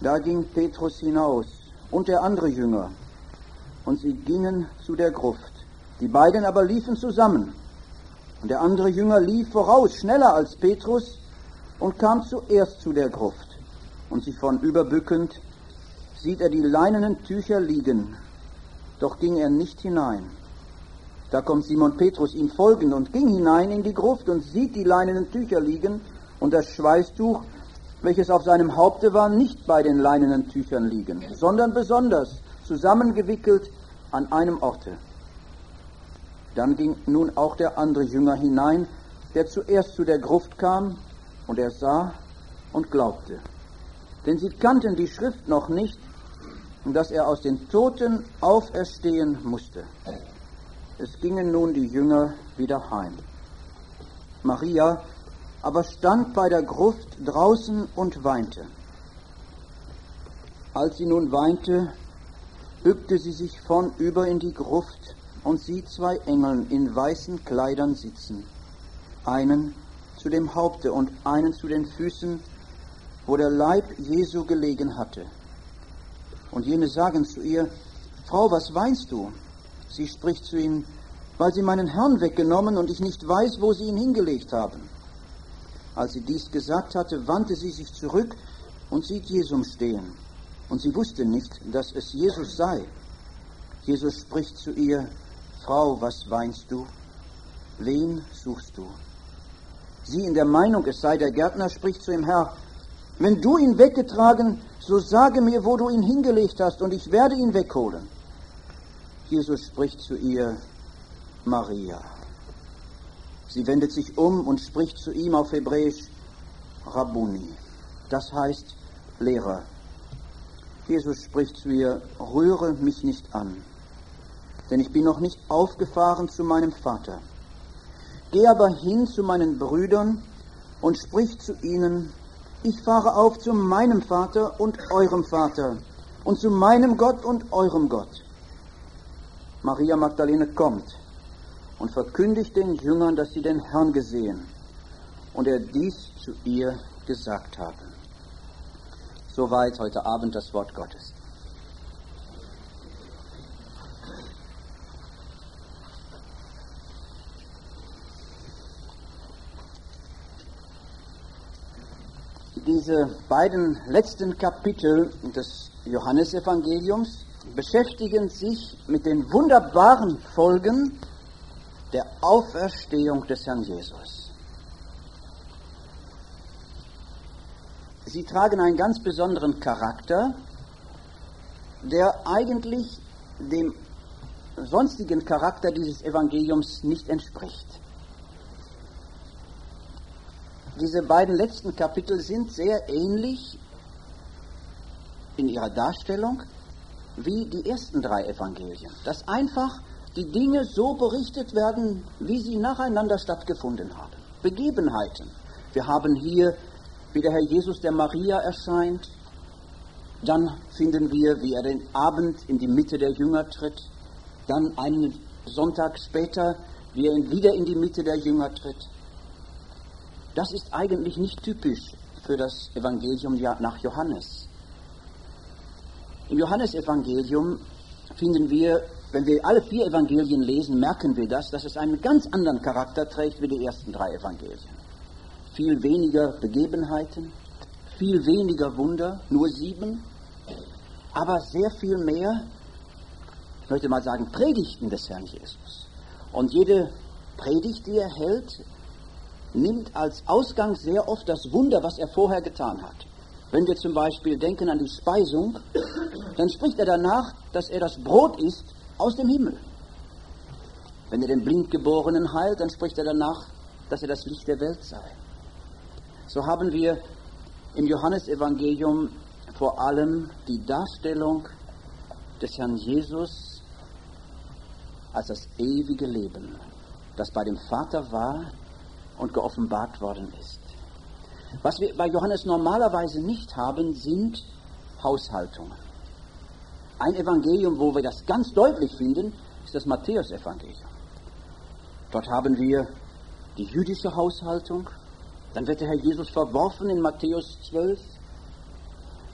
Da ging Petrus hinaus und der andere Jünger, und sie gingen zu der Gruft. Die beiden aber liefen zusammen. Und der andere Jünger lief voraus, schneller als Petrus, und kam zuerst zu der Gruft. Und sich vornüberbückend, sieht er die leinenen Tücher liegen, doch ging er nicht hinein. Da kommt Simon Petrus ihm folgend und ging hinein in die Gruft und sieht die leinenen Tücher liegen und das Schweißtuch, welches auf seinem Haupte war, nicht bei den leinenen Tüchern liegen, sondern besonders zusammengewickelt an einem Orte. Dann ging nun auch der andere Jünger hinein, der zuerst zu der Gruft kam, und er sah und glaubte. Denn sie kannten die Schrift noch nicht, dass er aus den Toten auferstehen musste. Es gingen nun die Jünger wieder heim. Maria aber stand bei der Gruft draußen und weinte. Als sie nun weinte, bückte sie sich vornüber in die Gruft und sieht zwei Engeln in weißen Kleidern sitzen, einen zu dem Haupte und einen zu den Füßen, wo der Leib Jesu gelegen hatte. Und jene sagen zu ihr: Frau, was weinst du? Sie spricht zu ihm: Weil sie meinen Herrn weggenommen und ich nicht weiß, wo sie ihn hingelegt haben. Als sie dies gesagt hatte, wandte sie sich zurück und sieht Jesum stehen. Und sie wusste nicht, dass es Jesus sei. Jesus spricht zu ihr: Frau, was weinst du? Wen suchst du? Sie, in der Meinung, es sei der Gärtner, spricht zu ihm: Herr, wenn du ihn weggetragen, so sage mir, wo du ihn hingelegt hast, und ich werde ihn wegholen. Jesus spricht zu ihr: Maria. Sie wendet sich um und spricht zu ihm auf Hebräisch: Rabbuni. Das heißt Lehrer. Jesus spricht zu ihr: Rühre mich nicht an, denn ich bin noch nicht aufgefahren zu meinem Vater. Geh aber hin zu meinen Brüdern und sprich zu ihnen: Ich fahre auf zu meinem Vater und eurem Vater und zu meinem Gott und eurem Gott. Maria Magdalene kommt und verkündigt den Jüngern, dass sie den Herrn gesehen und er dies zu ihr gesagt habe. Soweit heute Abend das Wort Gottes. Diese beiden letzten Kapitel des Johannesevangeliums beschäftigen sich mit den wunderbaren Folgen der Auferstehung des Herrn Jesus. Sie tragen einen ganz besonderen Charakter, der eigentlich dem sonstigen Charakter dieses Evangeliums nicht entspricht. Diese beiden letzten Kapitel sind sehr ähnlich in ihrer Darstellung wie die ersten drei Evangelien, dass einfach die Dinge so berichtet werden, wie sie nacheinander stattgefunden haben. Begebenheiten. Wir haben hier, wie der Herr Jesus der Maria erscheint. Dann finden wir, wie er den Abend in die Mitte der Jünger tritt. Dann einen Sonntag später, wie er wieder in die Mitte der Jünger tritt. Das ist eigentlich nicht typisch für das Evangelium nach Johannes. Im Johannesevangelium finden wir, wenn wir alle 4 Evangelien lesen, merken wir das, dass es einen ganz anderen Charakter trägt wie die ersten 3 Evangelien. Viel weniger Begebenheiten, viel weniger Wunder, nur 7, aber sehr viel mehr, ich möchte mal sagen, Predigten des Herrn Jesus. Und jede Predigt, die er hält, nimmt als Ausgang sehr oft das Wunder, was er vorher getan hat. Wenn wir zum Beispiel denken an die Speisung, dann spricht er danach, dass er das Brot ist aus dem Himmel. Wenn er den Blindgeborenen heilt, dann spricht er danach, dass er das Licht der Welt sei. So haben wir im Johannesevangelium vor allem die Darstellung des Herrn Jesus als das ewige Leben, das bei dem Vater war und geoffenbart worden ist. Was wir bei Johannes normalerweise nicht haben, sind Haushaltungen. Ein Evangelium, wo wir das ganz deutlich finden, ist das Matthäus-Evangelium. Dort haben wir die jüdische Haushaltung. Dann wird der Herr Jesus verworfen in Matthäus 12.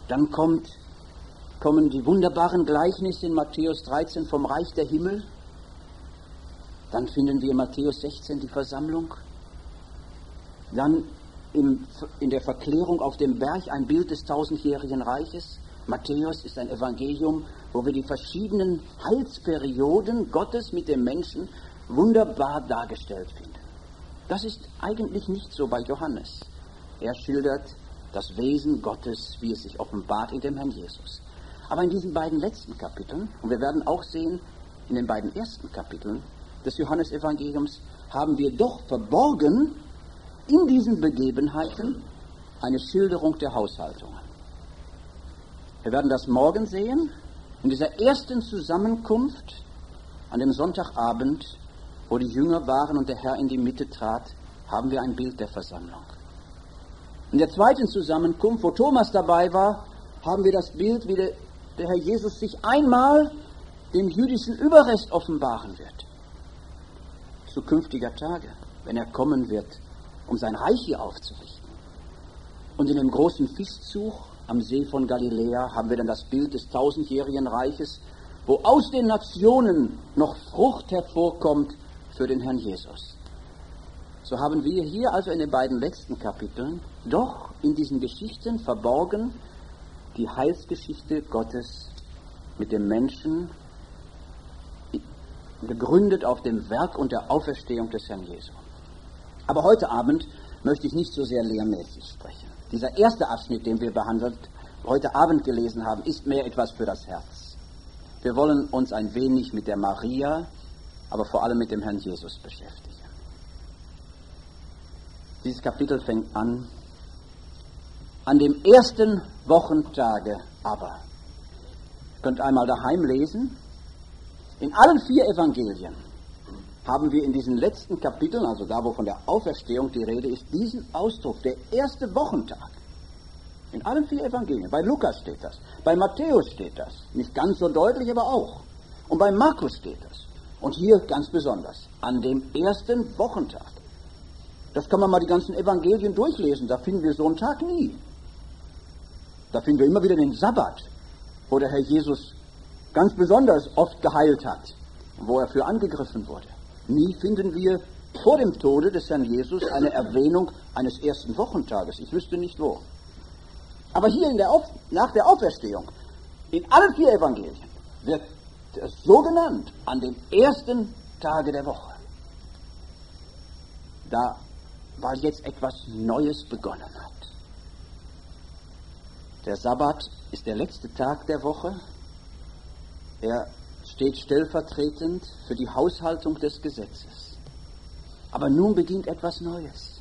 Dann kommen die wunderbaren Gleichnisse in Matthäus 13 vom Reich der Himmel. Dann finden wir in Matthäus 16 die Versammlung. Dann in der Verklärung auf dem Berg ein Bild des tausendjährigen Reiches. Matthäus ist ein Evangelium, wo wir die verschiedenen Heilsperioden Gottes mit dem Menschen wunderbar dargestellt finden. Das ist eigentlich nicht so bei Johannes. Er schildert das Wesen Gottes, wie es sich offenbart in dem Herrn Jesus. Aber in diesen beiden letzten Kapiteln, und wir werden auch sehen, in den beiden ersten Kapiteln des Johannesevangeliums, haben wir doch verborgen in diesen Begebenheiten eine Schilderung der Haushaltungen. Wir werden das morgen sehen, in dieser ersten Zusammenkunft an dem Sonntagabend, wo die Jünger waren und der Herr in die Mitte trat, haben wir ein Bild der Versammlung. In der zweiten Zusammenkunft, wo Thomas dabei war, haben wir das Bild, wie der Herr Jesus sich einmal dem jüdischen Überrest offenbaren wird. Zu künftiger Tage, wenn er kommen wird, um sein Reich hier aufzurichten. Und in dem großen Fischzug am See von Galiläa haben wir dann das Bild des tausendjährigen Reiches, wo aus den Nationen noch Frucht hervorkommt für den Herrn Jesus. So haben wir hier also in den beiden letzten Kapiteln doch in diesen Geschichten verborgen die Heilsgeschichte Gottes mit dem Menschen, gegründet auf dem Werk und der Auferstehung des Herrn Jesu. Aber heute Abend möchte ich nicht so sehr lehrmäßig sprechen. Dieser erste Abschnitt, den wir heute Abend gelesen haben, ist mehr etwas für das Herz. Wir wollen uns ein wenig mit der Maria, aber vor allem mit dem Herrn Jesus beschäftigen. Dieses Kapitel fängt an dem ersten Wochentage aber. Ihr könnt einmal daheim lesen. In allen 4 Evangelien haben wir in diesen letzten Kapiteln, also da, wo von der Auferstehung die Rede ist, diesen Ausdruck, der erste Wochentag. In allen 4 Evangelien. Bei Lukas steht das, bei Matthäus steht das. Nicht ganz so deutlich, aber auch. Und bei Markus steht das. Und hier ganz besonders, an dem ersten Wochentag. Das kann man mal die ganzen Evangelien durchlesen, da finden wir so einen Tag nie. Da finden wir immer wieder den Sabbat, wo der Herr Jesus ganz besonders oft geheilt hat, wo er für angegriffen wurde. Nie finden wir vor dem Tode des Herrn Jesus eine Erwähnung eines ersten Wochentages. Ich wüsste nicht wo. Aber hier nach der Auferstehung, in allen 4 Evangelien, wird es so genannt, an dem ersten Tage der Woche. Da, weil jetzt etwas Neues begonnen hat. Der Sabbat ist der letzte Tag der Woche. Er steht stellvertretend für die Haushaltung des Gesetzes. Aber nun beginnt etwas Neues.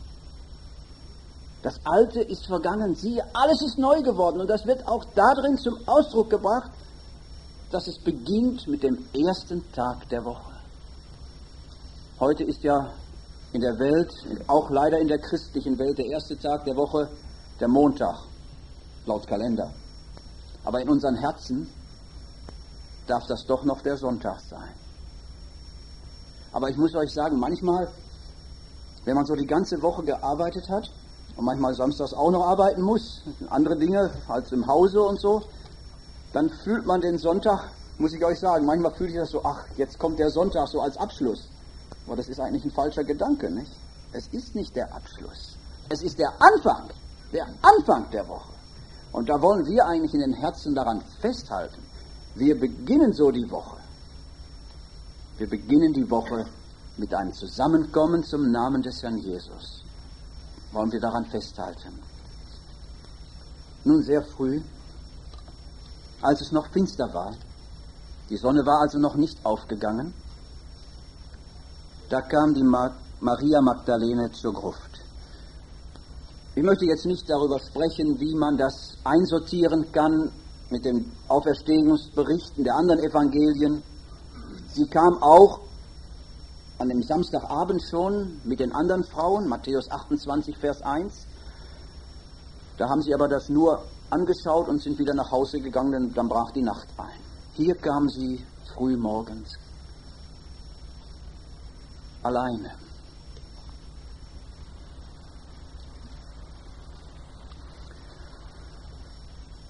Das Alte ist vergangen, siehe, alles ist neu geworden. Und das wird auch darin zum Ausdruck gebracht, dass es beginnt mit dem ersten Tag der Woche. Heute ist ja in der Welt, auch leider in der christlichen Welt, der erste Tag der Woche der Montag, laut Kalender. Aber in unseren Herzen darf das doch noch der Sonntag sein. Aber ich muss euch sagen, manchmal, wenn man so die ganze Woche gearbeitet hat und manchmal samstags auch noch arbeiten muss, andere Dinge als im Hause und so, dann fühlt man den Sonntag, muss ich euch sagen, manchmal fühle ich das so, ach, jetzt kommt der Sonntag so als Abschluss. Aber das ist eigentlich ein falscher Gedanke, nicht? Es ist nicht der Abschluss. Es ist der Anfang der Woche. Und da wollen wir eigentlich in den Herzen daran festhalten. Wir beginnen so die Woche. Wir beginnen die Woche mit einem Zusammenkommen zum Namen des Herrn Jesus. Wollen wir daran festhalten. Nun sehr früh, als es noch finster war, die Sonne war also noch nicht aufgegangen, da kam die Maria Magdalene zur Gruft. Ich möchte jetzt nicht darüber sprechen, wie man das einsortieren kann mit den Auferstehungsberichten der anderen Evangelien. Sie kam auch an dem Samstagabend schon mit den anderen Frauen, Matthäus 28, Vers 1. Da haben sie aber das nur angeschaut und sind wieder nach Hause gegangen, und dann brach die Nacht ein. Hier kam sie früh morgens alleine.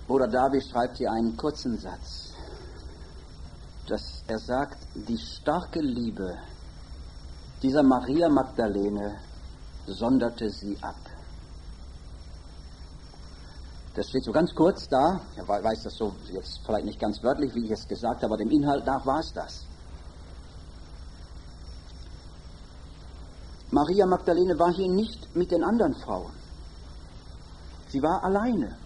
Bruder David schreibt hier einen kurzen Satz, dass er sagt, die starke Liebe dieser Maria Magdalene sonderte sie ab. Das steht so ganz kurz da, er weiß das so jetzt vielleicht nicht ganz wörtlich, wie ich es gesagt habe, aber dem Inhalt nach war es das. Maria Magdalene war hier nicht mit den anderen Frauen. Sie war alleine.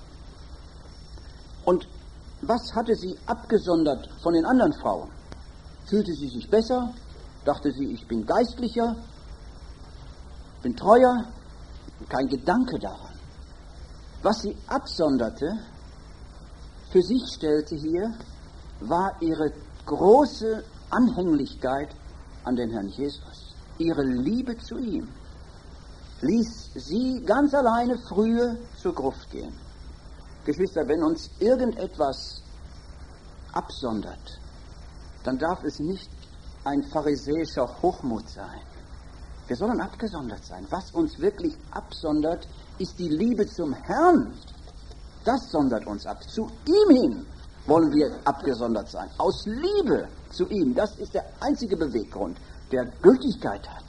Und was hatte sie abgesondert von den anderen Frauen? Fühlte sie sich besser? Dachte sie, ich bin geistlicher, bin treuer? Kein Gedanke daran. Was sie absonderte, für sich stellte hier, war ihre große Anhänglichkeit an den Herrn Jesus. Ihre Liebe zu ihm ließ sie ganz alleine frühe zur Gruft gehen. Geschwister, wenn uns irgendetwas absondert, dann darf es nicht ein pharisäischer Hochmut sein. Wir sollen abgesondert sein. Was uns wirklich absondert, ist die Liebe zum Herrn. Das sondert uns ab. Zu ihm hin wollen wir abgesondert sein. Aus Liebe zu ihm. Das ist der einzige Beweggrund, der Gültigkeit hat.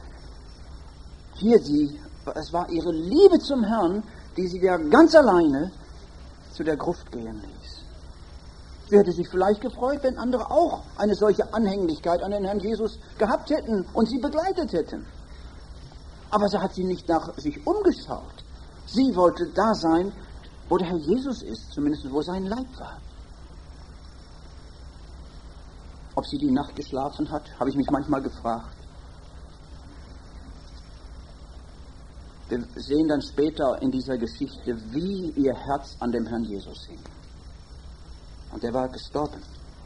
Hier es war ihre Liebe zum Herrn, die sie ja ganz alleine zu der Gruft gehen ließ. Sie hätte sich vielleicht gefreut, wenn andere auch eine solche Anhänglichkeit an den Herrn Jesus gehabt hätten und sie begleitet hätten. Aber so hat sie nicht nach sich umgeschaut. Sie wollte da sein, wo der Herr Jesus ist, zumindest wo sein Leib war. Ob sie die Nacht geschlafen hat, habe ich mich manchmal gefragt. Wir sehen dann später in dieser Geschichte, wie ihr Herz an dem Herrn Jesus hing. Und er war gestorben.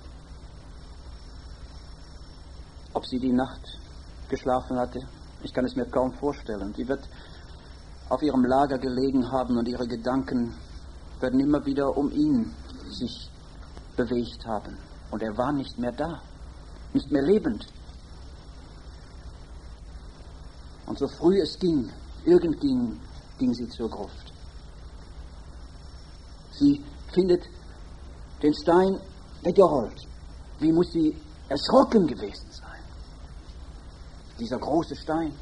Ob sie die Nacht geschlafen hatte, ich kann es mir kaum vorstellen. Sie wird auf ihrem Lager gelegen haben und ihre Gedanken werden immer wieder um ihn sich bewegt haben. Und er war nicht mehr da, nicht mehr lebend. Und so früh es ging, ging sie zur Gruft. Sie findet den Stein weggerollt. Wie muss sie erschrocken gewesen sein? Dieser große Stein.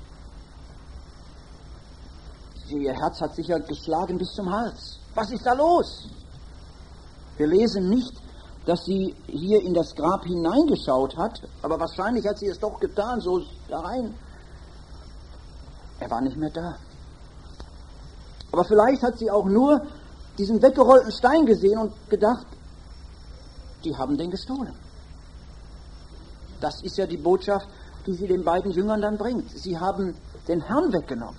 Ihr Herz hat sicher geschlagen bis zum Hals. Was ist da los? Wir lesen nicht, dass sie hier in das Grab hineingeschaut hat, aber wahrscheinlich hat sie es doch getan, so da rein. Er war nicht mehr da. Aber vielleicht hat sie auch nur diesen weggerollten Stein gesehen und gedacht, die haben den gestohlen. Das ist ja die Botschaft, die sie den beiden Jüngern dann bringt. Sie haben den Herrn weggenommen.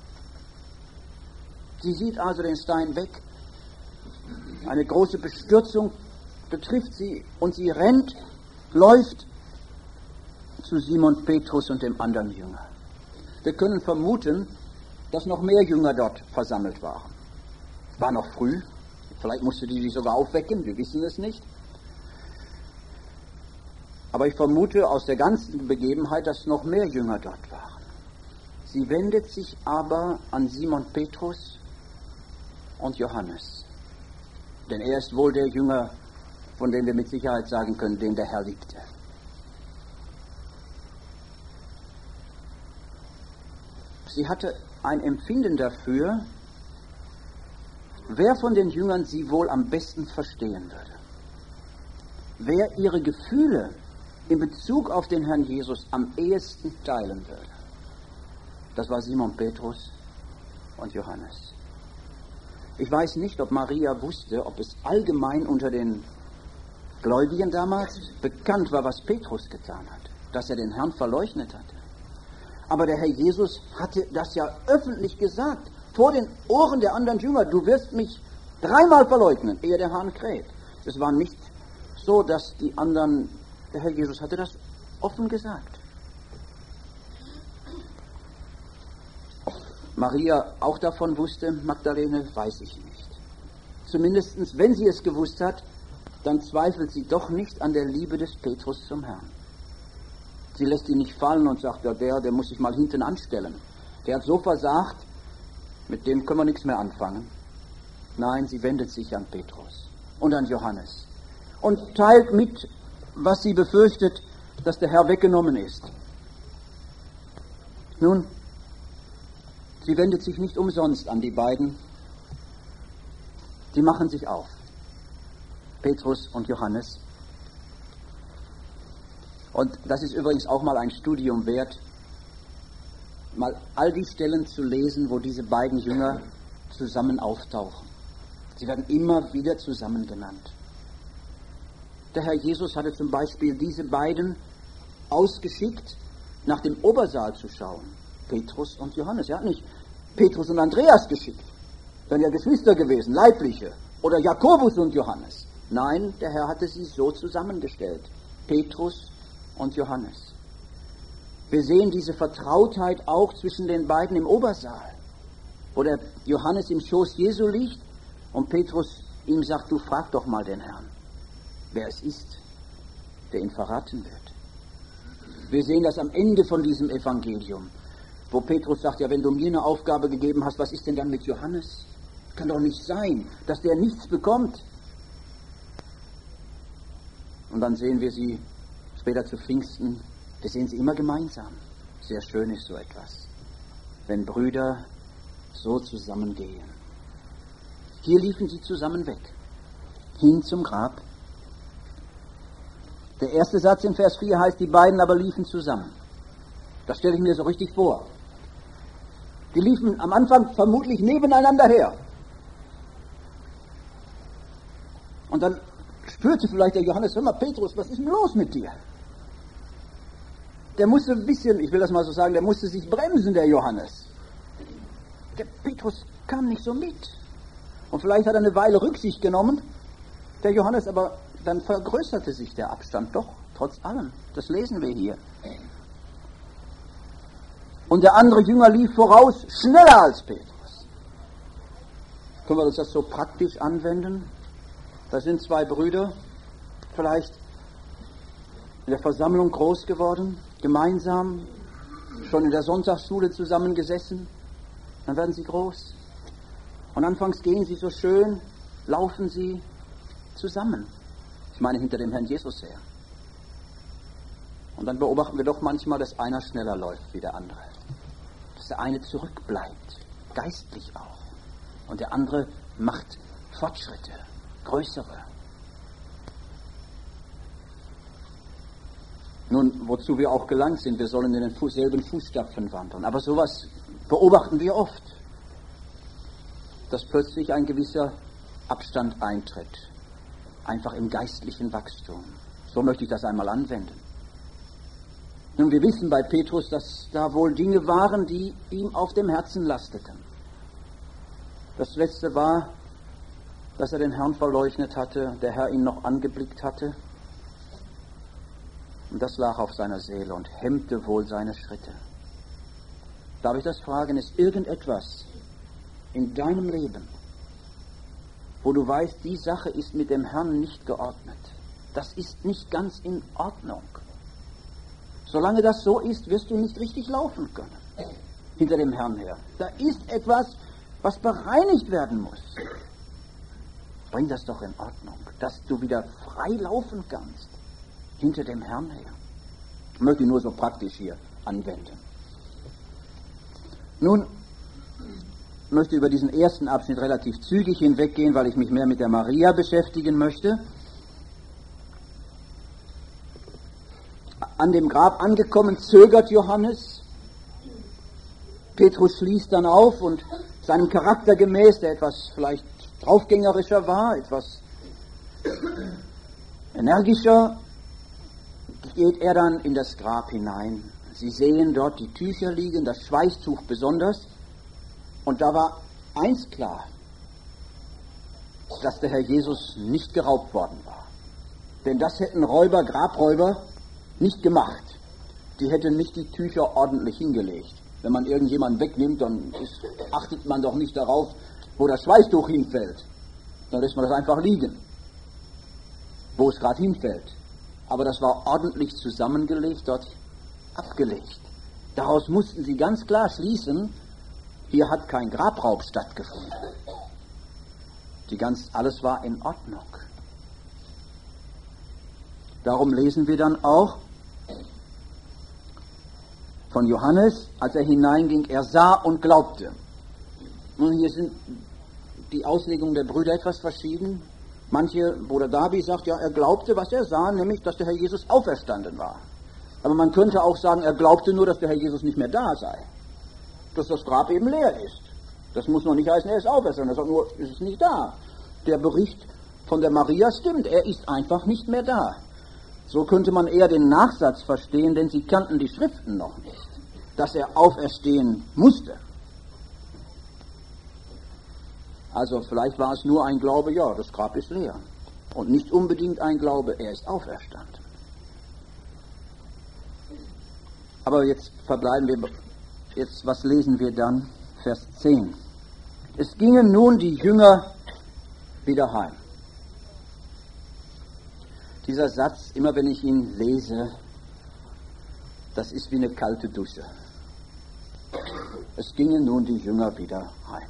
Sie sieht also den Stein weg. Eine große Bestürzung betrifft sie und sie rennt, läuft zu Simon Petrus und dem anderen Jünger. Wir können vermuten, dass noch mehr Jünger dort versammelt waren. Es war noch früh, vielleicht musste die sich sogar aufwecken, wir wissen es nicht. Aber ich vermute aus der ganzen Begebenheit, dass noch mehr Jünger dort waren. Sie wendet sich aber an Simon Petrus und Johannes. Denn er ist wohl der Jünger, von dem wir mit Sicherheit sagen können, den der Herr liebte. Sie hatte ein Empfinden dafür, wer von den Jüngern sie wohl am besten verstehen würde. Wer ihre Gefühle in Bezug auf den Herrn Jesus am ehesten teilen würde. Das war Simon Petrus und Johannes. Ich weiß nicht, ob Maria wusste, ob es allgemein unter den Gläubigen damals bekannt war, was Petrus getan hat, dass er den Herrn verleugnet hatte. Aber der Herr Jesus hatte das ja öffentlich gesagt, vor den Ohren der anderen Jünger, du wirst mich 3-mal verleugnen, ehe der Hahn kräht. Es war nicht so, dass die anderen, der Herr Jesus hatte das offen gesagt. Ob Maria auch davon wusste, Magdalene, weiß ich nicht. Zumindest, wenn sie es gewusst hat, dann zweifelt sie doch nicht an der Liebe des Petrus zum Herrn. Sie lässt ihn nicht fallen und sagt, ja, der muss sich mal hinten anstellen. Der hat so versagt, mit dem können wir nichts mehr anfangen. Nein, sie wendet sich an Petrus und an Johannes und teilt mit, was sie befürchtet, dass der Herr weggenommen ist. Nun, sie wendet sich nicht umsonst an die beiden. Die machen sich auf, Petrus und Johannes. Und das ist übrigens auch mal ein Studium wert, mal all die Stellen zu lesen, wo diese beiden Jünger zusammen auftauchen. Sie werden immer wieder zusammen genannt. Der Herr Jesus hatte zum Beispiel diese beiden ausgeschickt, nach dem Obersaal zu schauen. Petrus und Johannes. Er hat nicht Petrus und Andreas geschickt. Dann ja Geschwister gewesen, leibliche. Oder Jakobus und Johannes. Nein, der Herr hatte sie so zusammengestellt. Petrus und Johannes. Wir sehen diese Vertrautheit auch zwischen den beiden im Obersaal, wo der Johannes im Schoß Jesu liegt und Petrus ihm sagt, du frag doch mal den Herrn, wer es ist, der ihn verraten wird. Wir sehen das am Ende von diesem Evangelium, wo Petrus sagt, ja, wenn du mir eine Aufgabe gegeben hast, was ist denn dann mit Johannes? Kann doch nicht sein, dass der nichts bekommt. Und dann sehen wir sie später zu Pfingsten, wir sehen sie immer gemeinsam. Sehr schön ist so etwas, wenn Brüder so zusammengehen. Hier liefen sie zusammen weg, hin zum Grab. Der erste Satz in Vers 4 heißt, die beiden aber liefen zusammen. Das stelle ich mir so richtig vor. Die liefen am Anfang vermutlich nebeneinander her. Und dann spürte vielleicht der Johannes, hör mal, Petrus, was ist denn los mit dir? Der musste ein bisschen, ich will das mal so sagen, der musste sich bremsen, der Johannes. Der Petrus kam nicht so mit. Und vielleicht hat er eine Weile Rücksicht genommen, der Johannes, aber dann vergrößerte sich der Abstand doch, trotz allem. Das lesen wir hier. Und der andere Jünger lief voraus, schneller als Petrus. Können wir uns das so praktisch anwenden? Da sind zwei Brüder, vielleicht in der Versammlung groß geworden, gemeinsam, schon in der Sonntagsschule zusammengesessen. Dann werden sie groß. Und anfangs gehen sie so schön, laufen sie zusammen. Ich meine, hinter dem Herrn Jesus her. Und dann beobachten wir doch manchmal, dass einer schneller läuft wie der andere. Dass der eine zurückbleibt, geistlich auch. Und der andere macht Fortschritte, größere. Nun, wozu wir auch gelangt sind, wir sollen in den selben Fußstapfen wandern. Aber sowas beobachten wir oft, dass plötzlich ein gewisser Abstand eintritt. Einfach im geistlichen Wachstum. So möchte ich das einmal anwenden. Nun, wir wissen bei Petrus, dass da wohl Dinge waren, die ihm auf dem Herzen lasteten. Das letzte war, dass er den Herrn verleugnet hatte, der Herr ihn noch angeblickt hatte. Und das lag auf seiner Seele und hemmte wohl seine Schritte. Darf ich das fragen, ist irgendetwas in deinem Leben, wo du weißt, die Sache ist mit dem Herrn nicht geordnet? Das ist nicht ganz in Ordnung. Solange das so ist, wirst du nicht richtig laufen können, hinter dem Herrn her. Da ist etwas, was bereinigt werden muss. Bring das doch in Ordnung, dass du wieder frei laufen kannst, hinter dem Herrn her. Ich möchte ihn nur so praktisch hier anwenden. Nun, ich möchte über diesen ersten Abschnitt relativ zügig hinweggehen, weil ich mich mehr mit der Maria beschäftigen möchte. An dem Grab angekommen, zögert Johannes. Petrus schließt dann auf und seinem Charakter gemäß, der etwas vielleicht draufgängerischer war, etwas energischer, geht er dann in das Grab hinein. Sie sehen dort die Tücher liegen, das Schweißtuch besonders. Und da war eins klar, dass der Herr Jesus nicht geraubt worden war. Denn das hätten Räuber, Grabräuber nicht gemacht. Die hätten nicht die Tücher ordentlich hingelegt. Wenn man irgendjemanden wegnimmt, dann achtet man doch nicht darauf, wo das Schweißtuch hinfällt. Dann lässt man das einfach liegen, wo es gerade hinfällt. Aber das war ordentlich zusammengelegt, dort abgelegt. Daraus mussten sie ganz klar schließen, hier hat kein Grabraub stattgefunden. Alles war in Ordnung. Darum lesen wir dann auch von Johannes, als er hineinging, er sah und glaubte. Nun, hier sind die Auslegungen der Brüder etwas verschieden. Bruder Darby sagt, ja, er glaubte, was er sah, nämlich, dass der Herr Jesus auferstanden war. Aber man könnte auch sagen, er glaubte nur, dass der Herr Jesus nicht mehr da sei. Dass das Grab eben leer ist. Das muss noch nicht heißen, er ist auferstanden, er sagt nur, es ist nicht da. Der Bericht von der Maria stimmt, er ist einfach nicht mehr da. So könnte man eher den Nachsatz verstehen, denn sie kannten die Schriften noch nicht, dass er auferstehen musste. Also vielleicht war es nur ein Glaube, ja, das Grab ist leer. Und nicht unbedingt ein Glaube, er ist auferstanden. Aber jetzt verbleiben wir, was lesen wir dann? Vers 10. Es gingen nun die Jünger wieder heim. Dieser Satz, immer wenn ich ihn lese, das ist wie eine kalte Dusche. Es gingen nun die Jünger wieder heim.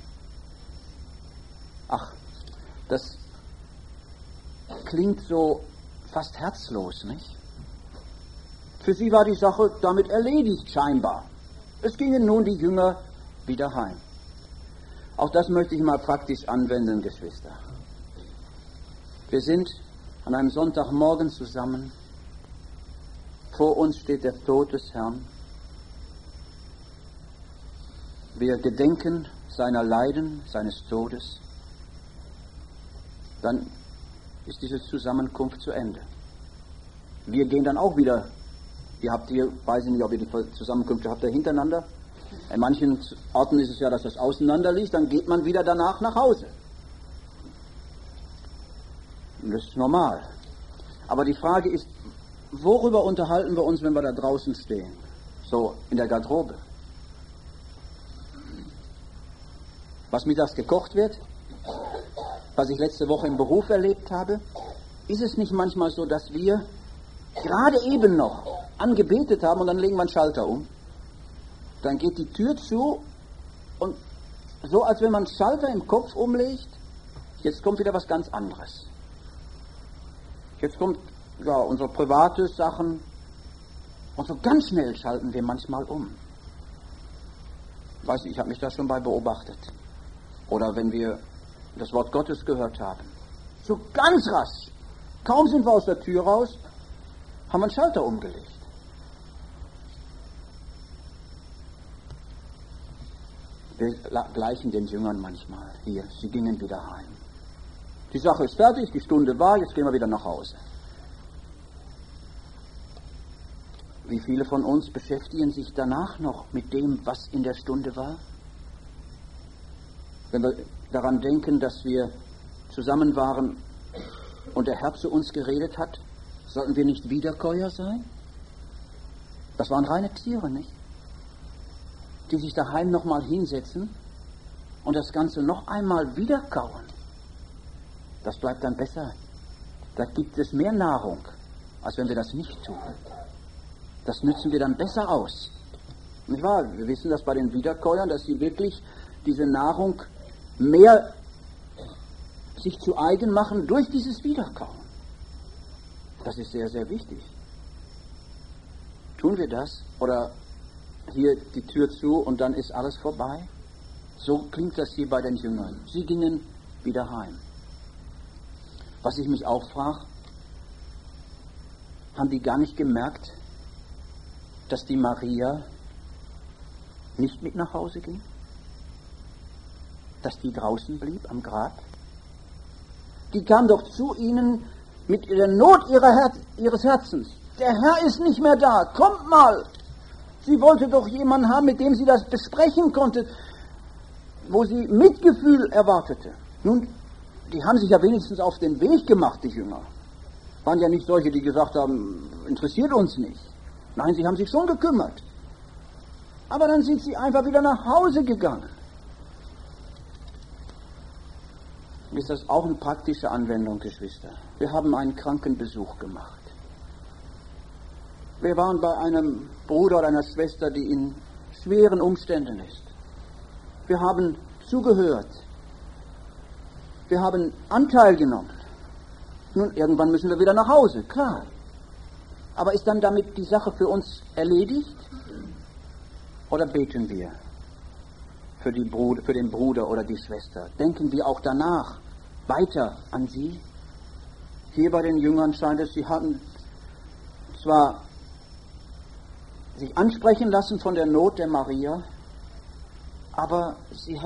Ach, das klingt so fast herzlos, nicht? Für sie war die Sache damit erledigt, scheinbar. Es gingen nun die Jünger wieder heim. Auch das möchte ich mal praktisch anwenden, Geschwister. Wir sind an einem Sonntagmorgen zusammen. Vor uns steht der Tod des Herrn. Wir gedenken seiner Leiden, seines Todes. Dann ist diese Zusammenkunft zu Ende. Wir gehen dann auch wieder. Weiß ich nicht, ob ihr die Zusammenkünfte habt, hintereinander. In manchen Orten ist es ja, dass das auseinander liegt, dann geht man wieder danach nach Hause. Das ist normal. Aber die Frage ist, worüber unterhalten wir uns, wenn wir da draußen stehen? So in der Garderobe. Was mittags gekocht wird? Was ich letzte Woche im Beruf erlebt habe? Ist es nicht manchmal so, dass wir gerade eben noch angebetet haben und dann legen wir einen Schalter um? Dann geht die Tür zu und so, als wenn man einen Schalter im Kopf umlegt, jetzt kommt wieder was ganz anderes. Jetzt kommt ja unsere private Sachen und so ganz schnell schalten wir manchmal um. Weiß nicht, ich habe mich da schon bei beobachtet. Oder wenn wir das Wort Gottes gehört haben. So ganz rasch, kaum sind wir aus der Tür raus, haben wir einen Schalter umgelegt. Wir gleichen den Jüngern manchmal. Hier, sie gingen wieder heim. Die Sache ist fertig, die Stunde war, jetzt gehen wir wieder nach Hause. Wie viele von uns beschäftigen sich danach noch mit dem, was in der Stunde war? Wenn wir daran denken, dass wir zusammen waren und der Herr zu uns geredet hat, sollten wir nicht Wiederkäuer sein? Das waren reine Tiere, nicht? Die sich daheim nochmal hinsetzen und das Ganze noch einmal wieder kauen. Das bleibt dann besser. Da gibt es mehr Nahrung, als wenn wir das nicht tun. Das nützen wir dann besser aus. Nicht wahr? Wir wissen das bei den Wiederkäuern, dass sie wirklich diese Nahrung mehr sich zu eigen machen durch dieses Wiederkauen. Das ist sehr, sehr wichtig. Tun wir das? Oder hier die Tür zu und dann ist alles vorbei? So klingt das hier bei den Jüngern. Sie gingen wieder heim. Was ich mich auch frage, haben die gar nicht gemerkt, dass die Maria nicht mit nach Hause ging? Dass die draußen blieb am Grab? Die kam doch zu ihnen mit der Not ihres Herzens. Der Herr ist nicht mehr da, kommt mal! Sie wollte doch jemanden haben, mit dem sie das besprechen konnte, wo sie Mitgefühl erwartete. Nun, die haben sich ja wenigstens auf den Weg gemacht, die Jünger. Waren ja nicht solche, die gesagt haben, interessiert uns nicht. Nein, sie haben sich schon gekümmert. Aber dann sind sie einfach wieder nach Hause gegangen. Ist das auch eine praktische Anwendung, Geschwister? Wir haben einen Krankenbesuch gemacht. Wir waren bei einem Bruder oder einer Schwester, die in schweren Umständen ist. Wir haben zugehört. wir haben Anteil genommen. Nun, irgendwann müssen wir wieder nach Hause, klar. Aber ist dann damit die Sache für uns erledigt? Oder beten wir für den Bruder oder die Schwester? Denken wir auch danach weiter an sie? Hier bei den Jüngern scheint es, sie hatten zwar sich ansprechen lassen von der Not der Maria, aber sie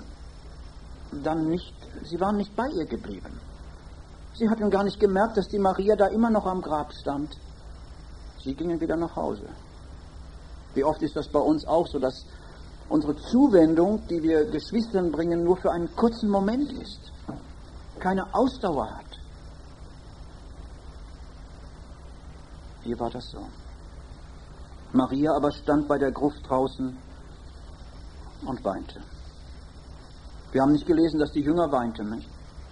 waren nicht bei ihr geblieben. Sie hatten gar nicht gemerkt, dass die Maria da immer noch am Grab stand. Sie gingen wieder nach Hause. Wie oft ist das bei uns auch so, dass unsere Zuwendung, die wir Geschwistern bringen, nur für einen kurzen Moment ist, keine Ausdauer hat. Hier war das so. Maria aber stand bei der Gruft draußen und weinte. Wir haben nicht gelesen, dass die Jünger weinten, nicht?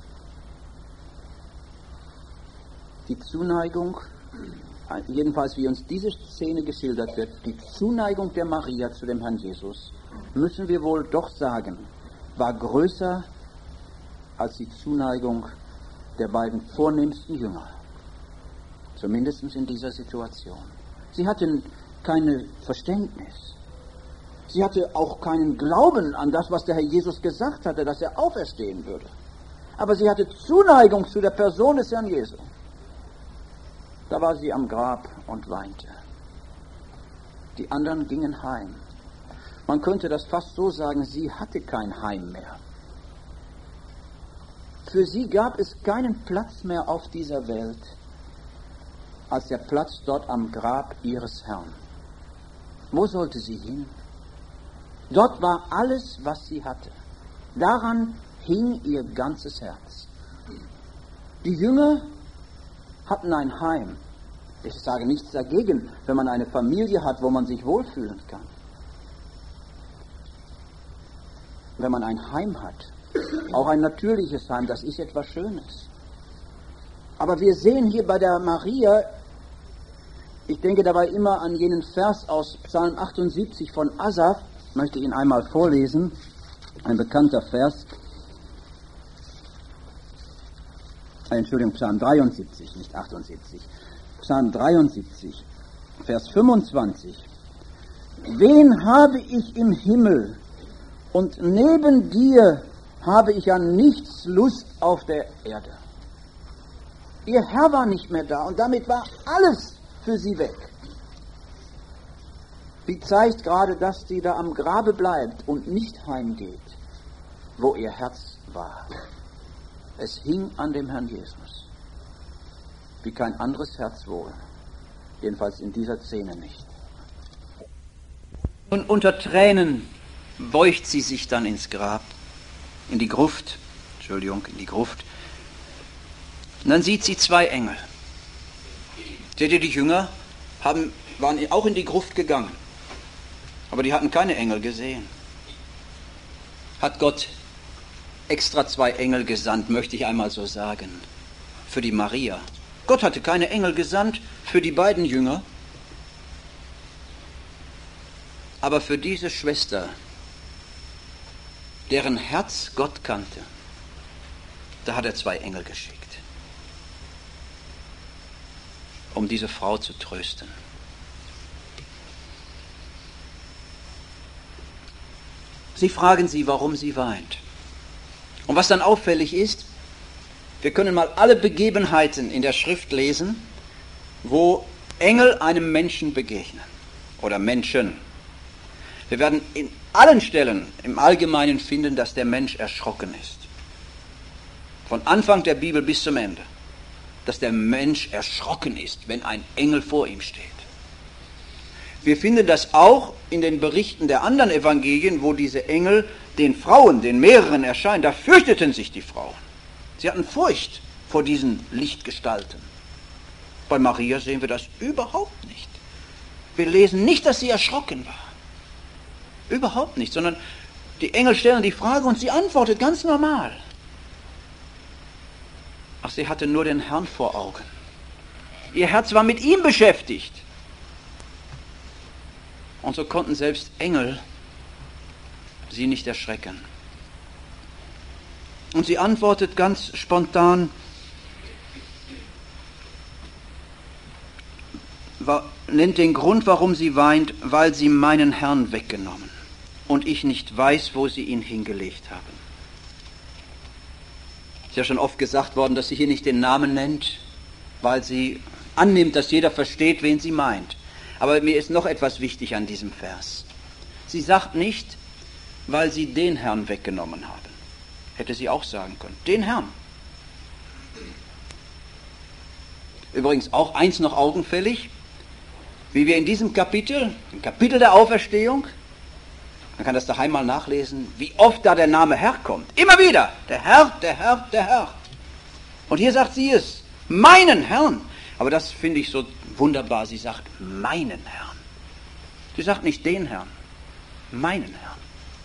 Die Zuneigung, jedenfalls wie uns diese Szene geschildert wird, die Zuneigung der Maria zu dem Herrn Jesus, müssen wir wohl doch sagen, war größer als die Zuneigung der beiden vornehmsten Jünger. Zumindest in dieser Situation. Sie hatten kein Verständnis. Sie hatte auch keinen Glauben an das, was der Herr Jesus gesagt hatte, dass er auferstehen würde. Aber sie hatte Zuneigung zu der Person des Herrn Jesus. Da war sie am Grab und weinte. Die anderen gingen heim. Man könnte das fast so sagen, sie hatte kein Heim mehr. Für sie gab es keinen Platz mehr auf dieser Welt, als der Platz dort am Grab ihres Herrn. Wo sollte sie hin? Dort war alles, was sie hatte. Daran hing ihr ganzes Herz. Die Jünger hatten ein Heim. Ich sage nichts dagegen, wenn man eine Familie hat, wo man sich wohlfühlen kann. Wenn man ein Heim hat, auch ein natürliches Heim, das ist etwas Schönes. Aber wir sehen hier bei der Maria, ich denke dabei immer an jenen Vers aus Psalm 78 von Asaf, ich möchte ihn einmal vorlesen, ein bekannter Vers. Psalm 73, nicht 78. Psalm 73, Vers 25. Wen habe ich im Himmel und neben dir habe ich an nichts Lust auf der Erde. Ihr Herr war nicht mehr da und damit war alles für sie weg. Sie zeigt gerade, dass sie da am Grabe bleibt und nicht heimgeht, wo ihr Herz war. Es hing an dem Herrn Jesus. Wie kein anderes Herz wohl. Jedenfalls in dieser Szene nicht. Und unter Tränen beugt sie sich dann ins Grab, in die Gruft. Und dann sieht sie zwei Engel. Seht ihr, die Jünger waren auch in die Gruft gegangen. Aber die hatten keine Engel gesehen. Hat Gott extra zwei Engel gesandt, möchte ich einmal so sagen, für die Maria. Gott hatte keine Engel gesandt für die beiden Jünger, aber für diese Schwester, deren Herz Gott kannte, da hat er zwei Engel geschickt, um diese Frau zu trösten. Sie fragen sie, warum sie weint. Und was dann auffällig ist, wir können mal alle Begebenheiten in der Schrift lesen, wo Engel einem Menschen begegnen oder Menschen. Wir werden in allen Stellen im Allgemeinen finden, dass der Mensch erschrocken ist. Von Anfang der Bibel bis zum Ende. Dass der Mensch erschrocken ist, wenn ein Engel vor ihm steht. Wir finden das auch in den Berichten der anderen Evangelien, wo diese Engel den Frauen, den mehreren erscheinen. Da fürchteten sich die Frauen. Sie hatten Furcht vor diesen Lichtgestalten. Bei Maria sehen wir das überhaupt nicht. Wir lesen nicht, dass sie erschrocken war. Überhaupt nicht, sondern die Engel stellen die Frage und sie antwortet ganz normal. Ach, sie hatte nur den Herrn vor Augen. Ihr Herz war mit ihm beschäftigt. Und so konnten selbst Engel sie nicht erschrecken. Und sie antwortet ganz spontan, nennt den Grund, warum sie weint, weil sie meinen Herrn weggenommen und ich nicht weiß, wo sie ihn hingelegt haben. Ist ja schon oft gesagt worden, dass sie hier nicht den Namen nennt, weil sie annimmt, dass jeder versteht, wen sie meint. Aber mir ist noch etwas wichtig an diesem Vers. Sie sagt nicht, weil sie den Herrn weggenommen haben. Hätte sie auch sagen können. Den Herrn. Übrigens auch eins noch augenfällig, wie wir in diesem Kapitel, im Kapitel der Auferstehung, man kann das daheim mal nachlesen, wie oft da der Name Herr kommt. Immer wieder. Der Herr, der Herr, der Herr. Und hier sagt sie es. Meinen Herrn. Aber das finde ich so wunderbar. Sie sagt meinen Herrn. Sie sagt nicht den Herrn. Meinen Herrn.